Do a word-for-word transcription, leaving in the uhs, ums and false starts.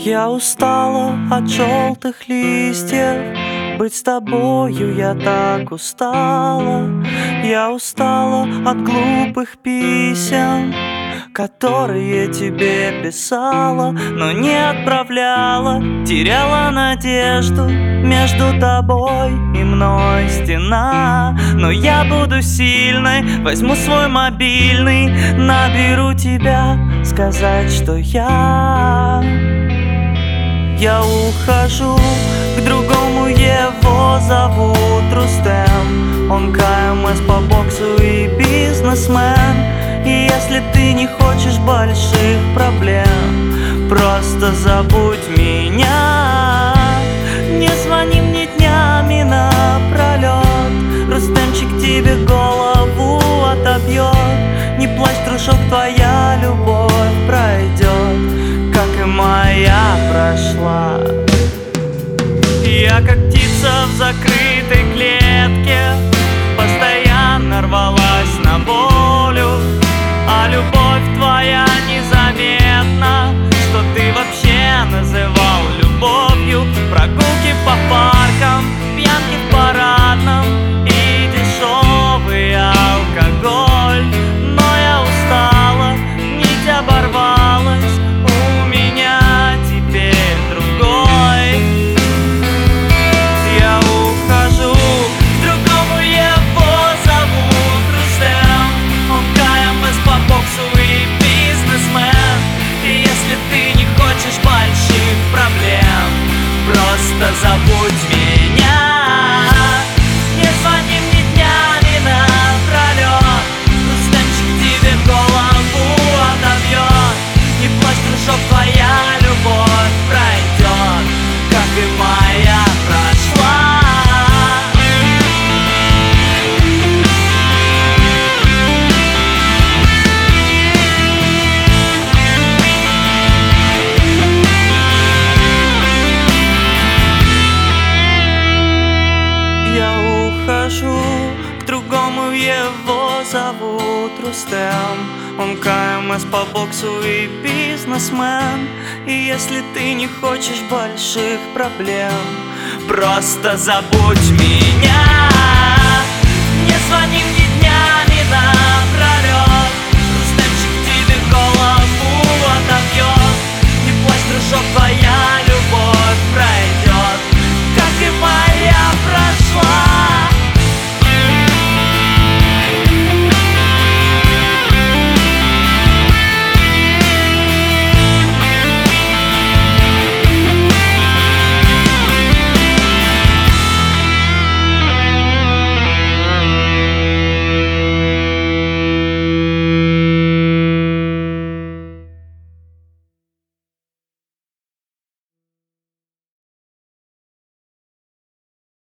Я устала от желтых листьев, быть с тобою я так устала. Я устала от глупых писем, которые тебе писала, но не отправляла. Теряла надежду, между тобой и мной стена. Но я буду сильной, возьму свой мобильный, наберу тебя, сказать, что я Я ухожу к другому, его зовут Рустем. Он КМС по боксу и бизнесмен. И если ты не хочешь больших проблем, просто забудь меня. Не звони мне днями напролет, Рустемчик тебе голову отобьет. Не плачь, дружок, твоя любовь пройдет, как и моя прошла. Я как птица в закрытой клетке, постоянно рвалась на волю. А любовь твоя незаметна, что ты вообще называл любовью. Прогулки по паркам, пьянки в парадном и дешевый алкоголь. Но я устала, нить оборвалась, у меня теперь другой. Я ухожу к другому, его зовут Рустем. Он КМС по боксу и бизнесмен. И если ты не хочешь больших проблем, просто забудь меня. Не звони мне днями напролет, Рустемчик тебе голову отобьет. Не плачь, дружок, твоя любовь пройдет, как и моя прошла. Я ухожу к другому, его зовут Рустем. Он КМС по боксу и бизнесмен. И если ты не хочешь больших проблем, просто забудь меня. Не звони мне